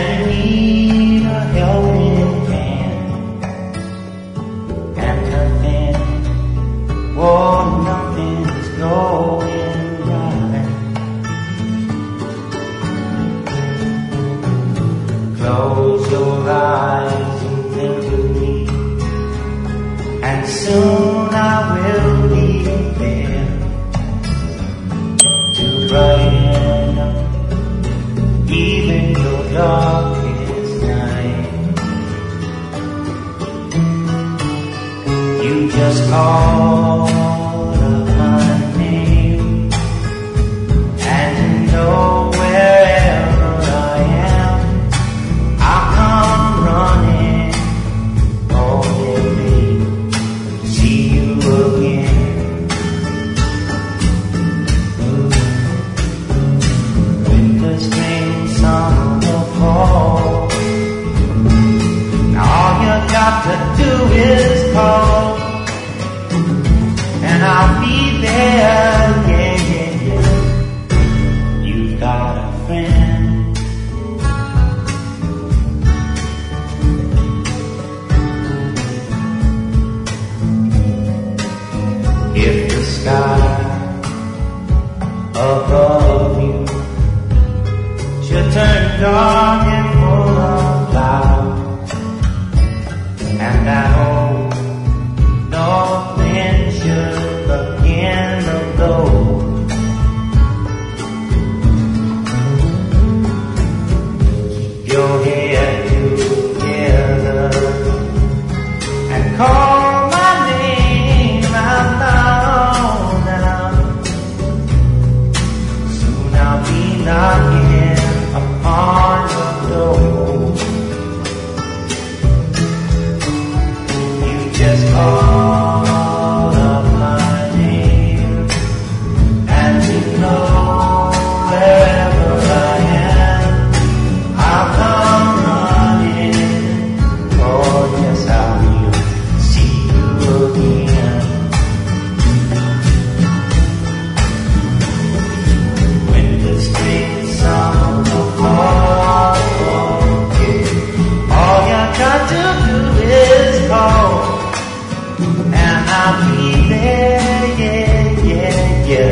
and you need a helping hand, and nothing, oh, nothing's going right. Close your eyes and think of me, and soon I will be there to brighten up even your darkest night. You just call up my name, and you know wherever I am, I'll come running. Oh yeah, babe, see you again. Winter, spring, summer, fall, all you got to do is call, and I'll be there, yeah, yeah, yeah. You've got a friend. If the sky above you should turn dark and full of clouds, and that old north wind should begin to blow, keep your head together and call my name out loud now. Soon I'll be knocking upon your door. You just call up my name, and you know wherever I am, I'll come running. Oh yes, I will see you again. Winter, spring, summer, fall, yeah. All you got to do is call, and I'll be there, yeah, yeah, yeah.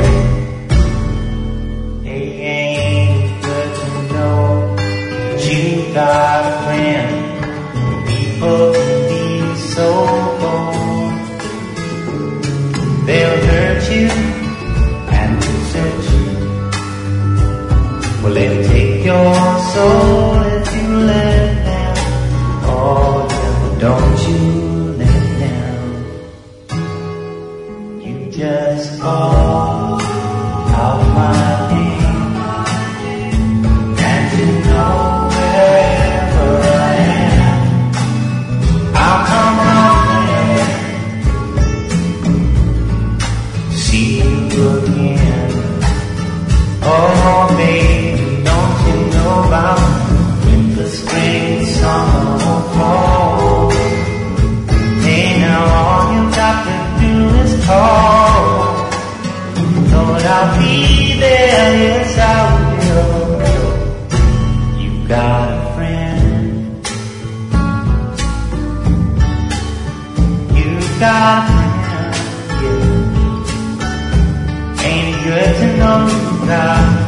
It ain't good to know that you got a friend. People can be so cold. They'll hurt you and desert you. Well, they'll take your soul if you let them. Oh, don't you let them. You just call out my name, and you know wherever I am, I'll come running. See you again. Oh, baby, don't you know about winter, spring, summer, fall? Hey, now all you got to do is call. Lord, I'll be there, yes I will. You got a friend. You got a friend, yeah. Ain't it good to know you got a friend?